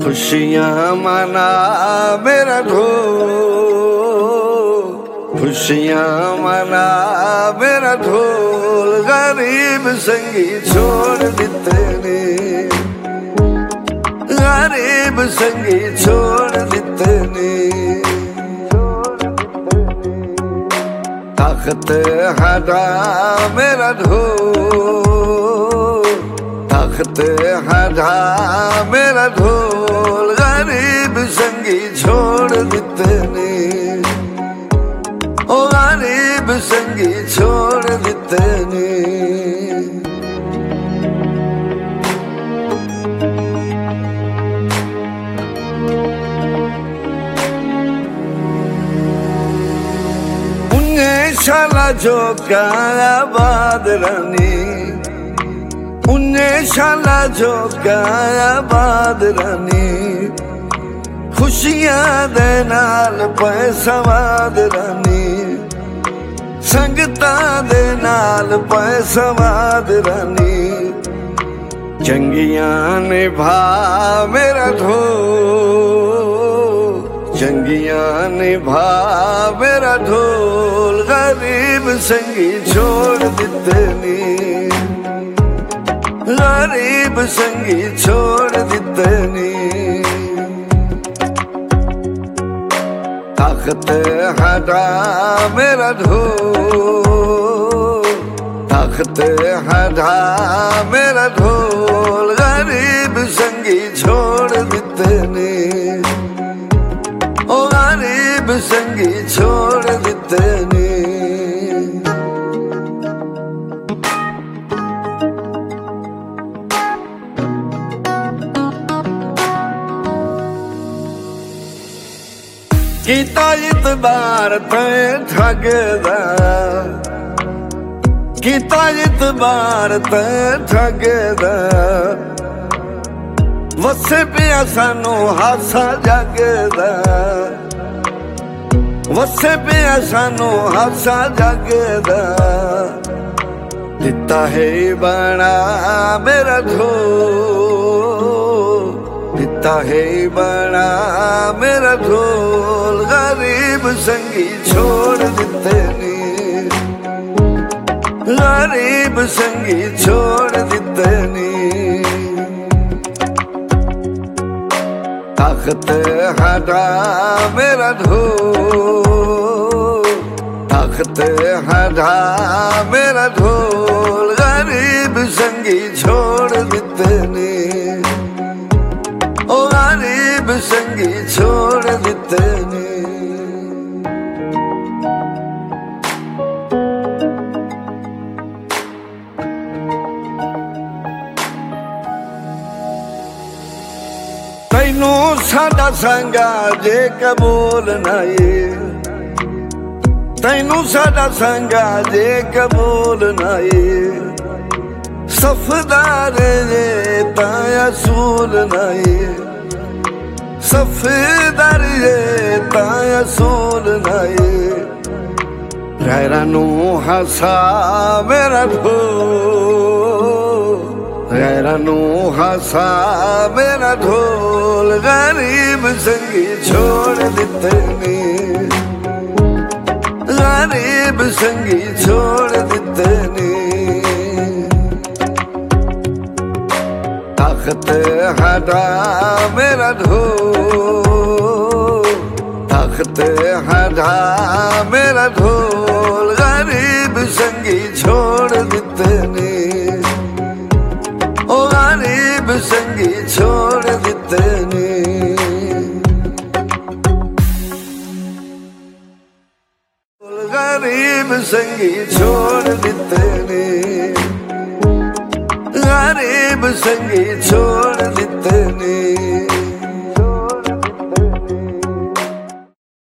खुशियाँ मना मेरा ढोल, खुशियाँ मना मेरा ढोल, गरीब संगी छोड़ देते ने, गरीब संगी छोड़ देते ने। ताकत हटा मेरा ढोल, ताकत हटा मेरा ढोल, गरीब संगी छोड़ देते ने, ओ गरीब संगी छोड़ देते ने। शाला जो क्या आबाद रानी, उन्हें शाला जो क्या आबाद रानी, खुशियां दे नाल पैसवाद रानी, संगता दे नाल पैसवाद रानी। चंगियां निभा मेरा ढोल, चंगियां निभा मेरा ढोल, गरीब संगी छोड़ देते ने, गरीब संगी छोड़ देते ने। ताकत हटा मेरा ढोल, ताकत हटा मेरा ढोल, गरीब संगी छोड़ देते ने, ओ गरीब संगी छोड़ देते ने। कीता इतबार ते ठगदा, कीता इतबार ते ठगदा, वसे पिया सानू हासा जगदा, वसे पिया सानू हासा जगदा। दिता है बना मेरा ढोल, दिता है बना मेरा ढोल, गरीब संगी छोड़ देते ने, गरीब संगी छोड़ देते ने। ताकत हटा मेरा ढोल, ताकत हटा मेरा ढोल, गरीब संगी छोड़ देते ने, ओ गरीब संगी छोड़ देते ने। तैनू साडा संगा जे कबूल नाए, तैनू साडा संगा जे कबूल नाए, सफदार जे ताया सूल नाए, सफदार जे ताया सूल नाए। गैरा नू हसा मेरा ढोल, गैरा नू हसा मेरा ढोल, गरीब संगी छोड़ देते ने, गरीब संगी छोड़ देते ने। ताकत हटा मेरा ढोल, ताकत हटा मेरा ढोल, गरीब संगी छोड़ देते ने, ओ गरीब संगी छोड़ देते ने। गरीब संगी छोड़ देते ने, गरीब संगी छोड़ देते ने।